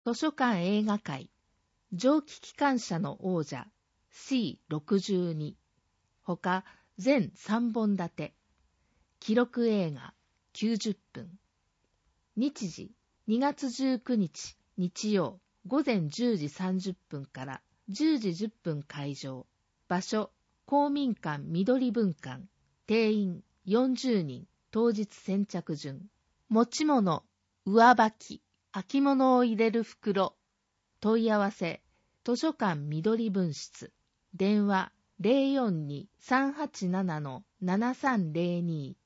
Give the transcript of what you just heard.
図書館映画会、蒸気機関車の王者 C62、ほか全3本立て、記録映画90分。日時2月19日日曜午前10時30分から10時10分開場。場所、公民館緑文館。定員40人。当日先着順。持ち物、上履き、履物を入れる袋。問い合わせ、図書館緑分室。電話 042-387-7302。